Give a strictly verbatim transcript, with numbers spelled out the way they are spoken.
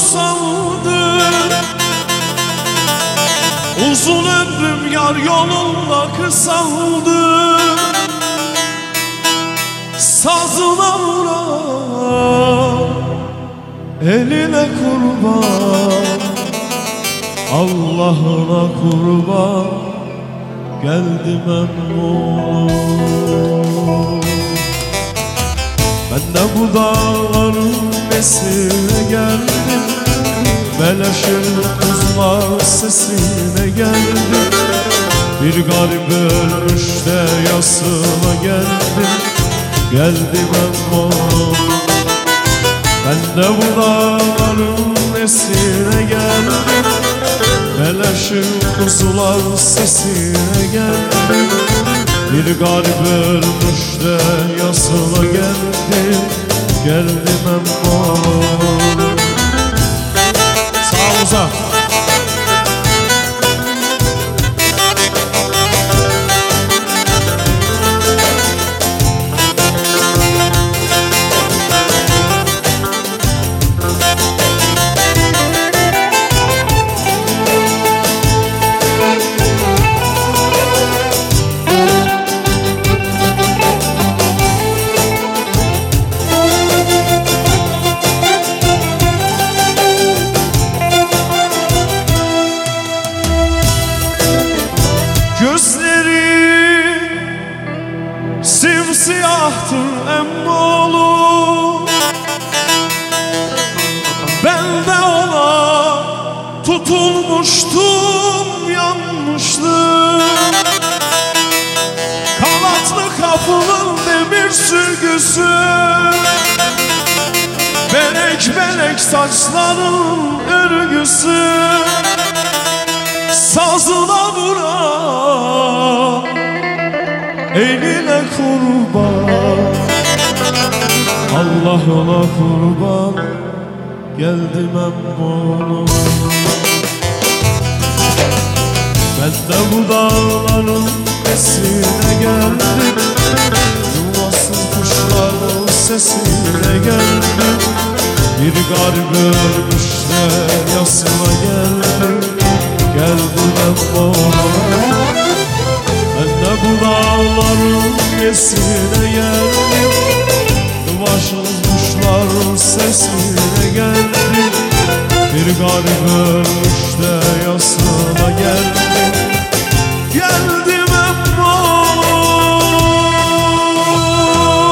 saldı. Uzun ömrüm yar yolunda kısaldı. Sazına vuran eline kurban, Allah'ına kurban geldim emmoğlu. Ben de bu dağların nesine geldim, Meleşir kuzular sesine geldim. Bir garip ölmüş de yasına geldim, geldim emmoğlu. Ben de bu dağların nesine geldim, Meleşir kuzular sesine geldim. Bir garip ölmüş de yasına geldim, geldim emmoğlu. Sağ ol. Gözleri simsiyahtır emmoğlu. Ben de ona tutulmuştum, yanmıştım. Kanatlı kapının demir sürgüsü, belek belek saçların örgüsü. Sazına vuran eline kurban, Allah'ına kurban geldim emmoğlu. Ben de bu dağların nesine geldim, yuvasız kuşların sesine geldim. Bir garip ölmüş de yasına geldim, geldim emmoğlu. Ben de bu dağların nesine geldim, yuvasız kuşların sesine geldim. Bir garip ölmüş de yasına